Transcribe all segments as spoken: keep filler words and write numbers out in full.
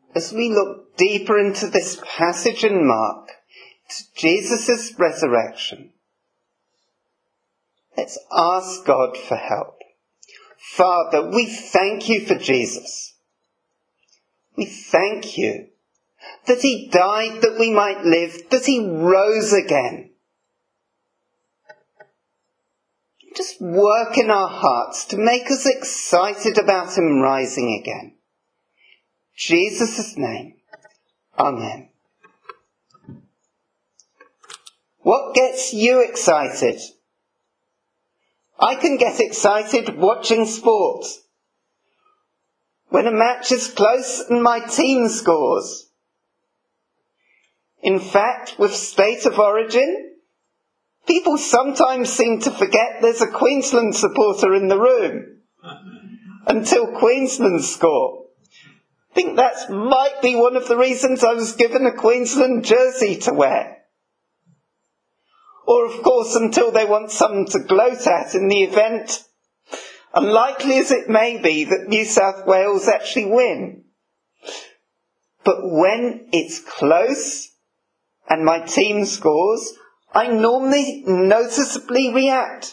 as we look deeper into this passage in Mark, to Jesus' resurrection, let's ask God for help. Father, we thank you for Jesus. We thank you that he died that we might live, that he rose again. Just work in our hearts to make us excited about him rising again. In Jesus' name, amen. What gets you excited? I can get excited watching sport. When a match is close and my team scores. In fact, with State of Origin, people sometimes seem to forget there's a Queensland supporter in the room until Queensland score. I think that might be one of the reasons I was given a Queensland jersey to wear. Or, of course, until they want something to gloat at in the event, unlikely as it may be, that New South Wales actually win. But when it's close and my team scores, I normally noticeably react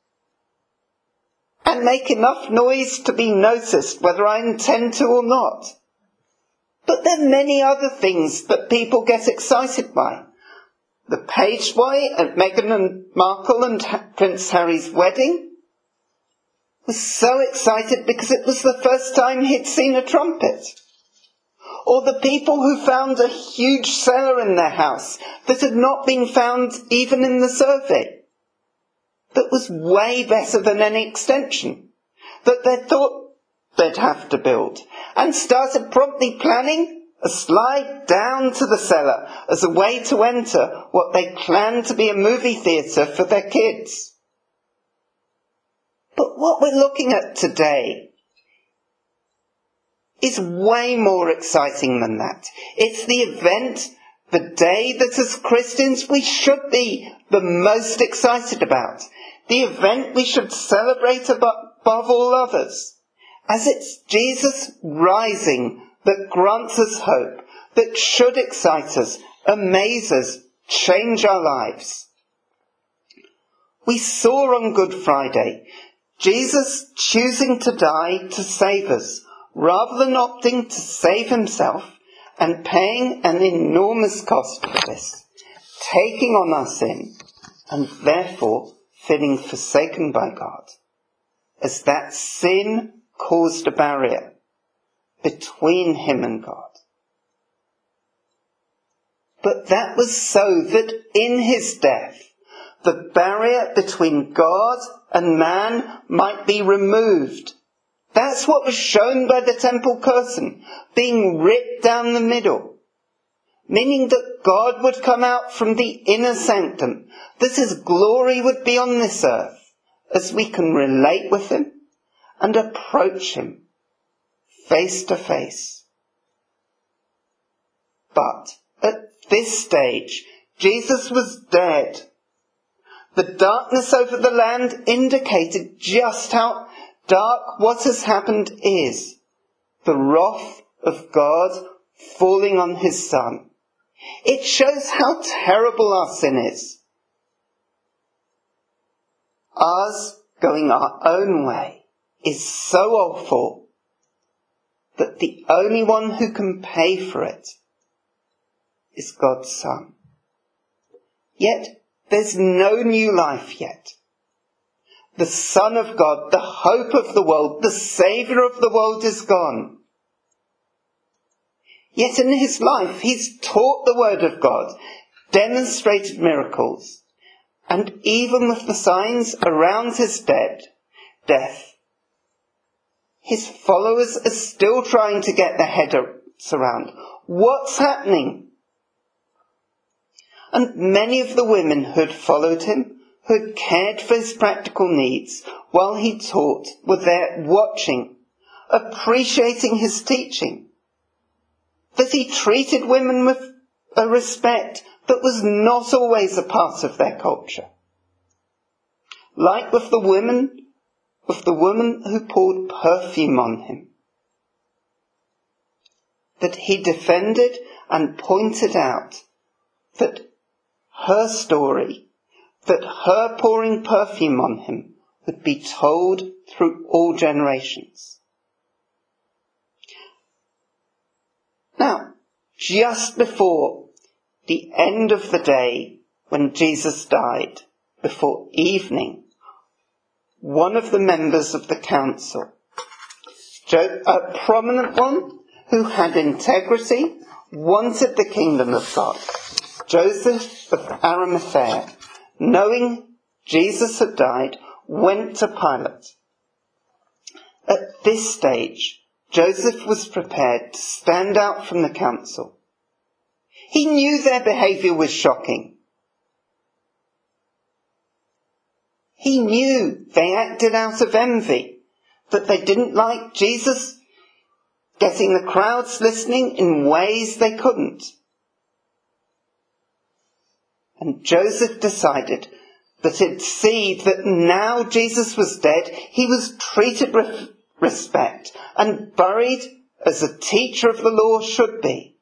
and make enough noise to be noticed, whether I intend to or not. But there are many other things that people get excited by. The Pageway at Meghan and Markle and Prince Harry's wedding was so excited because it was the first time he'd seen a trumpet. Or the people who found a huge cellar in their house that had not been found even in the survey, that was way better than any extension, that they thought they'd have to build, and started promptly planning a slide down to the cellar as a way to enter what they planned to be a movie theatre for their kids. But what we're looking at today is way more exciting than that. It's the event, the day that as Christians we should be the most excited about. The event we should celebrate above all others. As it's Jesus rising that grants us hope, that should excite us, amaze us, change our lives. We saw on Good Friday Jesus choosing to die to save us, rather than opting to save himself and paying an enormous cost for this, taking on our sin, and therefore feeling forsaken by God, as that sin caused a barrier between him and God. But that was so that in his death, the barrier between God and man might be removed. That's what was shown by the temple curtain, being ripped down the middle, meaning that God would come out from the inner sanctum, that his glory would be on this earth, as we can relate with him and approach him face to face. But at this stage, Jesus was dead. The darkness over the land indicated just how dark what has happened is. The wrath of God falling on his Son. It shows how terrible our sin is. Ours going our own way is so awful that the only one who can pay for it is God's Son. Yet there's no new life yet. The Son of God, the hope of the world, the Saviour of the world is gone. Yet in his life he's taught the Word of God, demonstrated miracles, and even with the signs around his dead, death, his followers are still trying to get their heads around what's happening. And many of the women who had followed him, who had cared for his practical needs while he taught, were there watching, appreciating his teaching. That he treated women with a respect that was not always a part of their culture. Like with the women, with the woman who poured perfume on him. that he defended and pointed out that her story, that her pouring perfume on him, would be told through all generations. Now, just before the end of the day, when Jesus died, before evening, one of the members of the council, a prominent one who had integrity, wanted the kingdom of God, Joseph of Arimathea, knowing Jesus had died, went to Pilate. At this stage, Joseph was prepared to stand out from the council. He knew their behaviour was shocking. He knew they acted out of envy, that they didn't like Jesus getting the crowds listening in ways they couldn't. And Joseph decided that he'd see that now Jesus was dead, he was treated with respect and buried as a teacher of the law should be,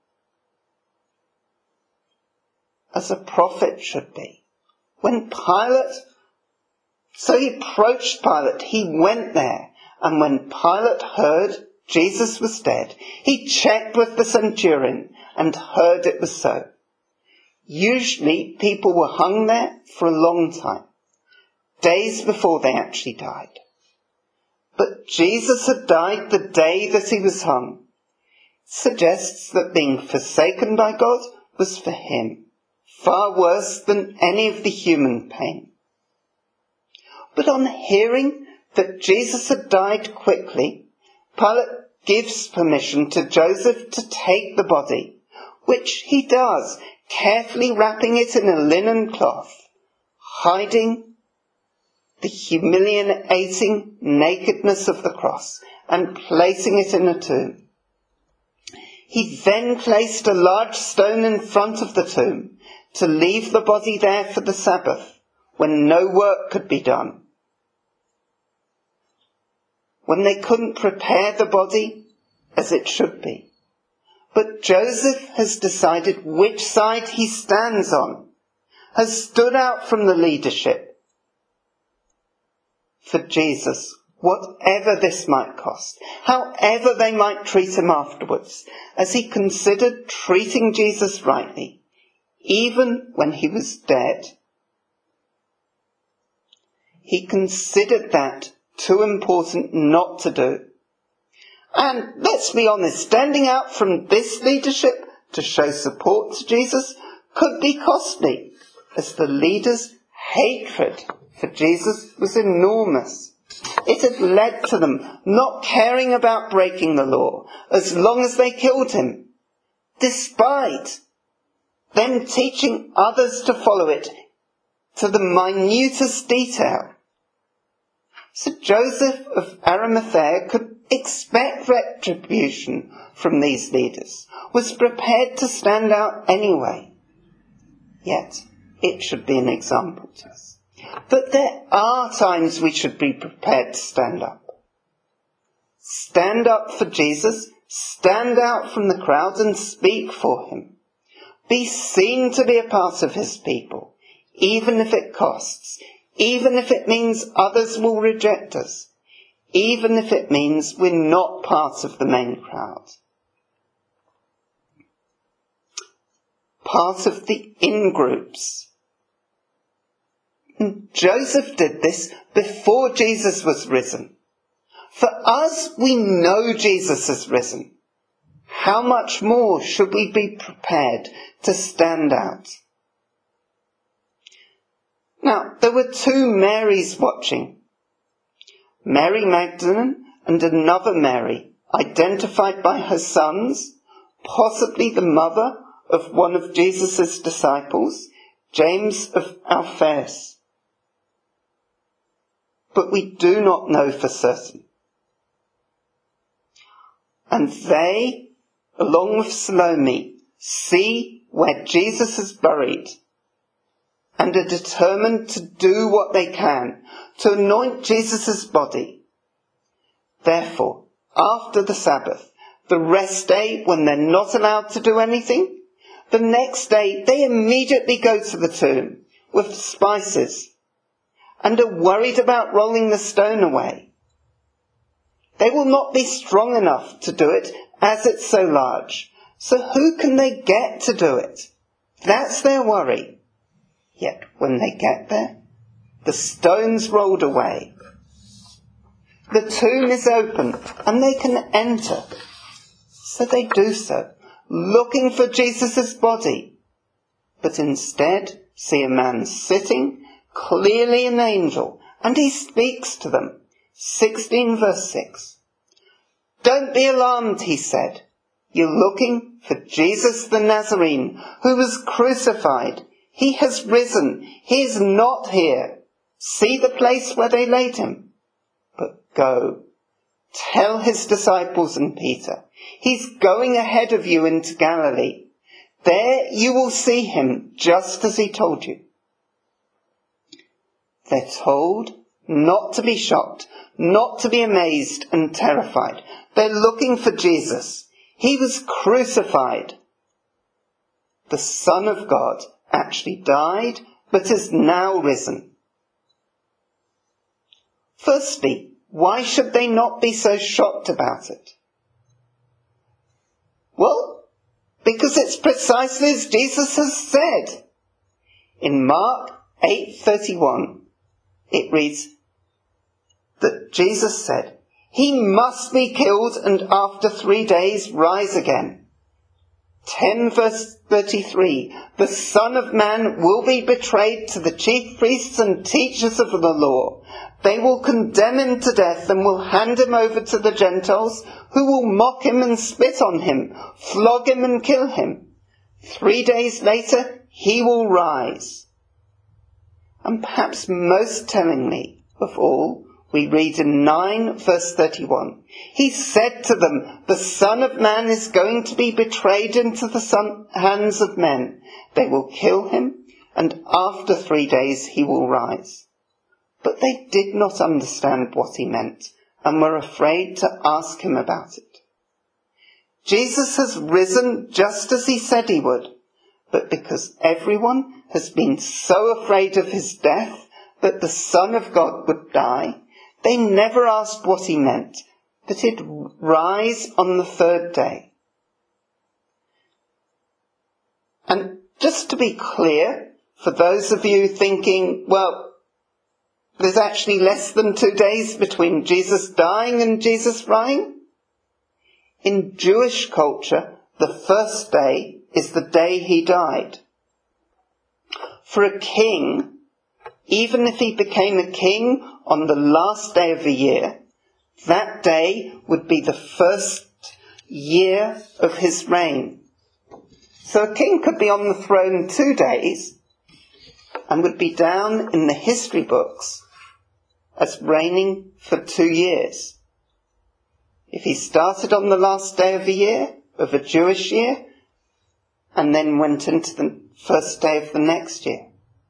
as a prophet should be. When Pilate, so he approached Pilate, he went there, and when Pilate heard Jesus was dead, he checked with the centurion and heard it was so. Usually people were hung there for a long time, days before they actually died. But Jesus had died the day that he was hung. Suggests that being forsaken by God was for him far worse than any of the human pain. But on hearing that Jesus had died quickly, Pilate gives permission to Joseph to take the body, which he does, carefully wrapping it in a linen cloth, hiding the humiliating nakedness of the cross, and placing it in a tomb. He then placed a large stone in front of the tomb to leave the body there for the Sabbath, when no work could be done. When they couldn't prepare the body as it should be. But Joseph has decided which side he stands on, has stood out from the leadership for Jesus, whatever this might cost, however they might treat him afterwards, as he considered treating Jesus rightly, even when he was dead. He considered that too important not to do. And let's be honest, standing out from this leadership to show support to Jesus could be costly, as the leaders' hatred for Jesus was enormous. It had led to them not caring about breaking the law as long as they killed him, despite them teaching others to follow it to the minutest detail. So Joseph of Arimathea could expect retribution from these leaders, was prepared to stand out anyway. Yet, it should be an example to us. But there are times we should be prepared to stand up. Stand up for Jesus, stand out from the crowd and speak for him. Be seen to be a part of his people, even if it costs, even if it means others will reject us, even if it means we're not part of the main crowd. Part of the in-groups. Joseph did this before Jesus was risen. For us, we know Jesus is risen. How much more should we be prepared to stand out? Now, there were two Marys watching. Mary Magdalene and another Mary, identified by her sons, possibly the mother of one of Jesus' disciples, James of Alphaeus. But we do not know for certain. And they, along with Salome, see where Jesus is buried and are determined to do what they can to anoint Jesus' body. Therefore, after the Sabbath, the rest day when they're not allowed to do anything. The next day they immediately go to the tomb with spices and are worried about rolling the stone away. They will not be strong enough to do it as it's so large. So who can they get to do it? That's their worry. Yet when they get there, the stone's rolled away. The tomb is open and they can enter. So they do so, looking for Jesus' body, but instead see a man sitting, clearly an angel, and he speaks to them. sixteen verse six. Don't be alarmed, he said. You're looking for Jesus the Nazarene, who was crucified. He has risen. He is not here. See the place where they laid him. But go, tell his disciples and Peter, he's going ahead of you into Galilee. There you will see him just as he told you. They're told not to be shocked, not to be amazed and terrified. They're looking for Jesus. He was crucified. The Son of God actually died, but is now risen. Firstly, why should they not be so shocked about it? Well, because it's precisely as Jesus has said. In Mark eight thirty-one, it reads that Jesus said, he must be killed and after three days rise again. ten verse thirty-three, the Son of Man will be betrayed to the chief priests and teachers of the law. They will condemn him to death and will hand him over to the Gentiles, who will mock him and spit on him, flog him and kill him. Three days later, he will rise. And perhaps most tellingly of all, we read in nine verse thirty-one, he said to them, the Son of Man is going to be betrayed into the son, hands of men. They will kill him, and after three days he will rise. But they did not understand what he meant, and were afraid to ask him about it. Jesus has risen just as he said he would, but because everyone has been so afraid of his death that the Son of God would die, they never asked what he meant, that he'd rise on the third day. And just to be clear, for those of you thinking, well, there's actually less than two days between Jesus dying and Jesus rising. In Jewish culture, the first day is the day he died. For a king, even if he became a king on the last day of the year, that day would be the first year of his reign. So a king could be on the throne two days and would be down in the history books as reigning for two years. If he started on the last day of the year, of a Jewish year, and then went into the first day of the next year.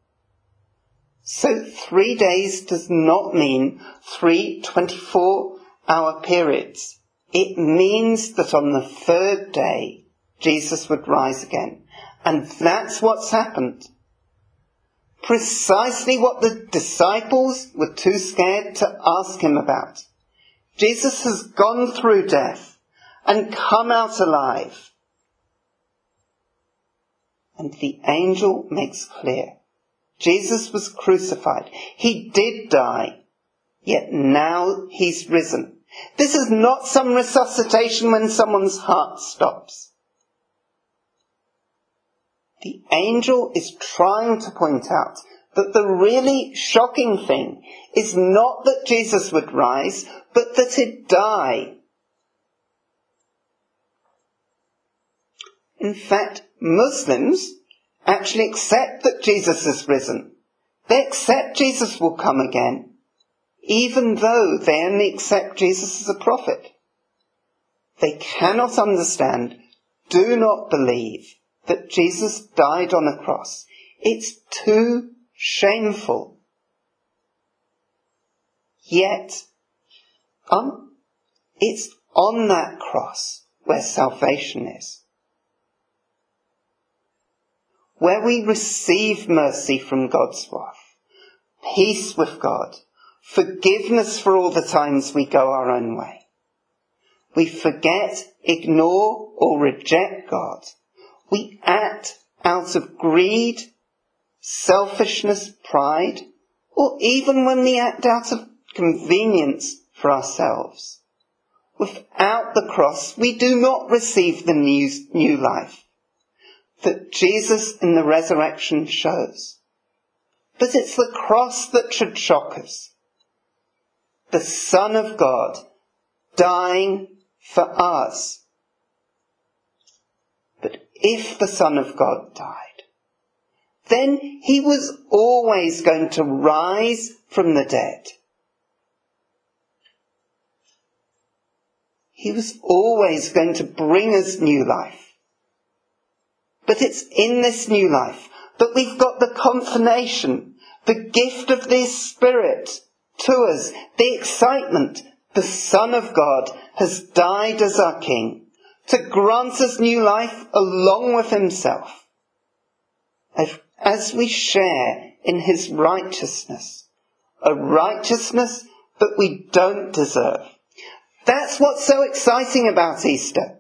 So three days does not mean three twenty-four hour periods. It means that on the third day, Jesus would rise again. And that's what's happened. Precisely what the disciples were too scared to ask him about. Jesus has gone through death and come out alive. And the angel makes clear, Jesus was crucified. He did die, yet now he's risen. This is not some resuscitation when someone's heart stops. The angel is trying to point out that the really shocking thing is not that Jesus would rise, but that he'd die. In fact, Muslims actually accept that Jesus is risen. They accept Jesus will come again, even though they only accept Jesus as a prophet. They cannot understand, do not believe, that Jesus died on a cross. It's too shameful. Yet, um, it's on that cross where salvation is. Where we receive mercy from God's wrath, peace with God, forgiveness for all the times we go our own way. We forget, ignore, or reject God. We act out of greed, selfishness, pride, or even when we act out of convenience for ourselves. Without the cross, we do not receive the new, new life that Jesus in the resurrection shows. But it's the cross that should shock us. The Son of God dying for us. But if the Son of God died, then he was always going to rise from the dead. He was always going to bring us new life. But it's in this new life that we've got the confirmation, the gift of the Spirit to us, the excitement. The Son of God has died as our King to grant us new life along with himself, as we share in his righteousness, a righteousness that we don't deserve. That's what's so exciting about Easter.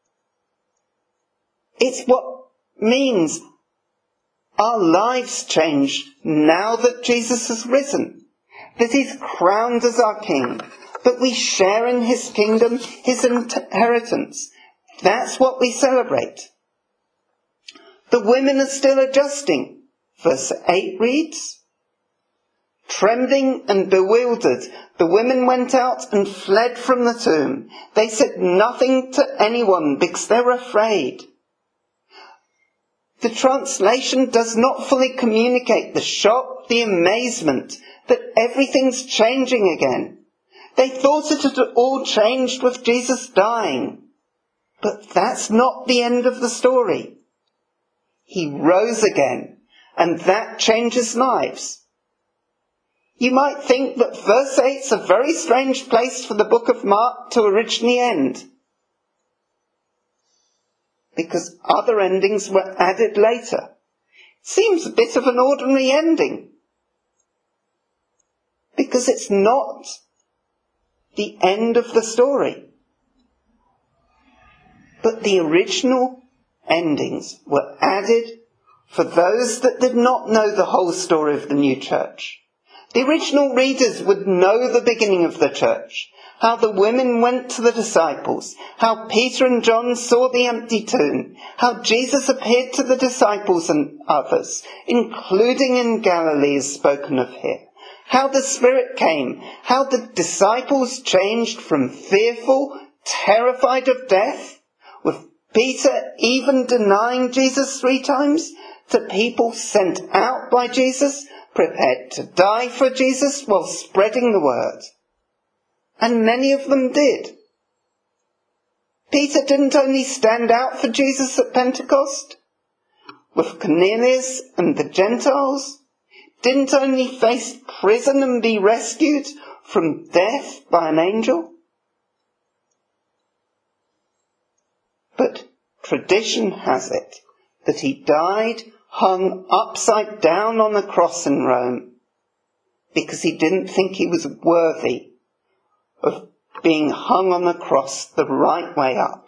It's what means our lives change now that Jesus has risen, that he's crowned as our King, that we share in his kingdom, his inheritance. That's what we celebrate. The women are still adjusting. Verse eight reads, trembling and bewildered, the women went out and fled from the tomb. They said nothing to anyone because they were afraid. The translation does not fully communicate the shock, the amazement that everything's changing again. They thought it had all changed with Jesus dying. But that's not the end of the story. He rose again, and that changes lives. You might think that verse eight's a very strange place for the book of Mark to originally end, because other endings were added later. Seems a bit of an ordinary ending, because it's not the end of the story. But the original endings were added for those that did not know the whole story of the new church. The original readers would know the beginning of the church, how the women went to the disciples, how Peter and John saw the empty tomb, how Jesus appeared to the disciples and others, including in Galilee as spoken of here, how the Spirit came, how the disciples changed from fearful, terrified of death, with Peter even denying Jesus three times, to people sent out by Jesus, prepared to die for Jesus while spreading the word. And many of them did. Peter didn't only stand out for Jesus at Pentecost, with Cornelius and the Gentiles, didn't only face prison and be rescued from death by an angel, but tradition has it that he died hung upside down on the cross in Rome because he didn't think he was worthy of being hung on the cross the right way up.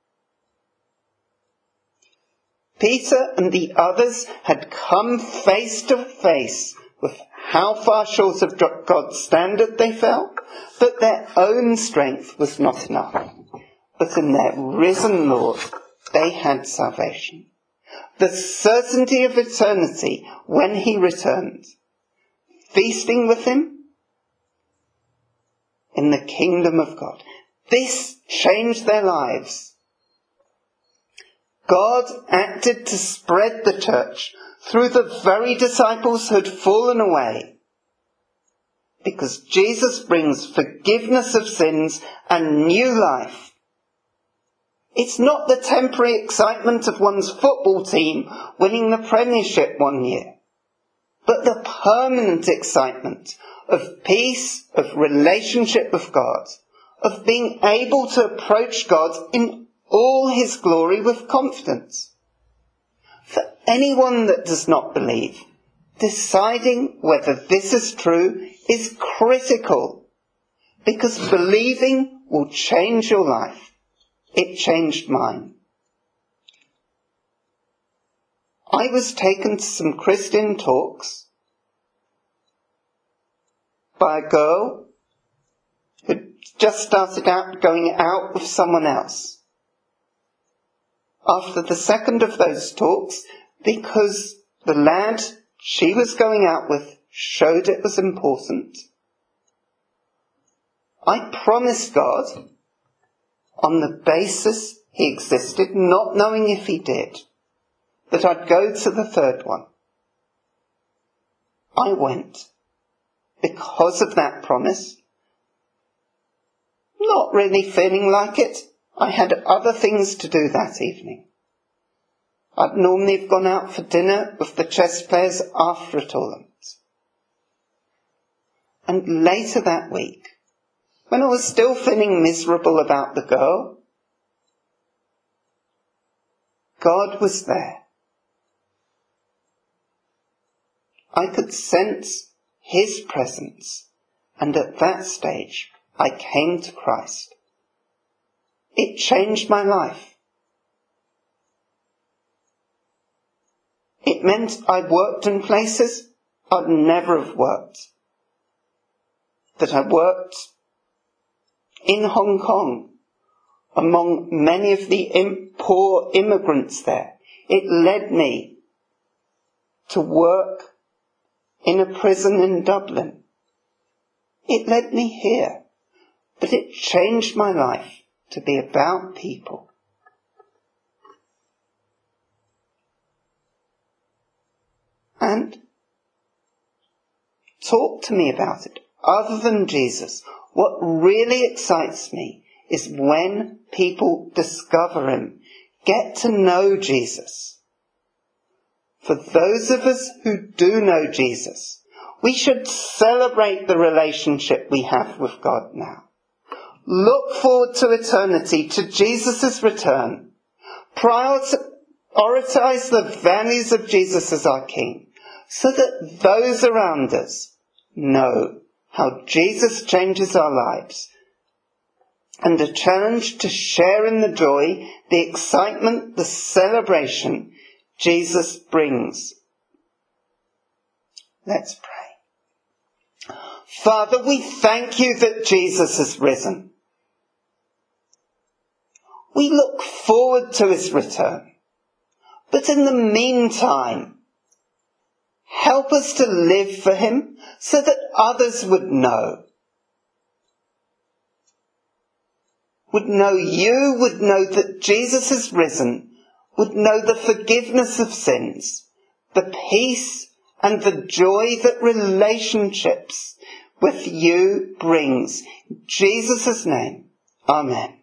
Peter and the others had come face to face with how far short of God's standard they fell, that their own strength was not enough. But in their risen Lord, they had salvation. The certainty of eternity when he returned, feasting with him in the kingdom of God. This changed their lives. God acted to spread the church through the very disciples who had fallen away, because Jesus brings forgiveness of sins and new life. It's not the temporary excitement of one's football team winning the Premiership one year, but the permanent excitement of peace, of relationship with God, of being able to approach God in all his glory with confidence. For anyone that does not believe, deciding whether this is true is critical, because believing will change your life. It changed mine. I was taken to some Christian talks by a girl who just started out going out with someone else. After the second of those talks, because the lad she was going out with showed it was important, I promised God, on the basis he existed, not knowing if he did, that I'd go to the third one. I went. Because of that promise, not really feeling like it. I had other things to do that evening. I'd normally have gone out for dinner with the chess players after a tournament. And later that week, when I was still feeling miserable about the girl, God was there. I could sense his presence, and at that stage I came to Christ. It changed my life. It meant I worked in places I'd never have worked. That I worked in Hong Kong among many of the im- poor immigrants there. It led me to work in a prison in Dublin. It led me here, but it changed my life to be about people. And talk to me about it. Other than Jesus, what really excites me is when people discover him, get to know Jesus. For those of us who do know Jesus, we should celebrate the relationship we have with God now. Look forward to eternity, to Jesus' return. Prioritize the values of Jesus as our King, so that those around us know how Jesus changes our lives, and are challenged to share in the joy, the excitement, the celebration Jesus brings. Let's pray. Father, we thank you that Jesus has risen. We look forward to his return. But in the meantime, help us to live for him so that others would know. Would know you, would know that Jesus has risen, would know the forgiveness of sins, the peace and the joy that relationships with you brings. In Jesus' name, amen.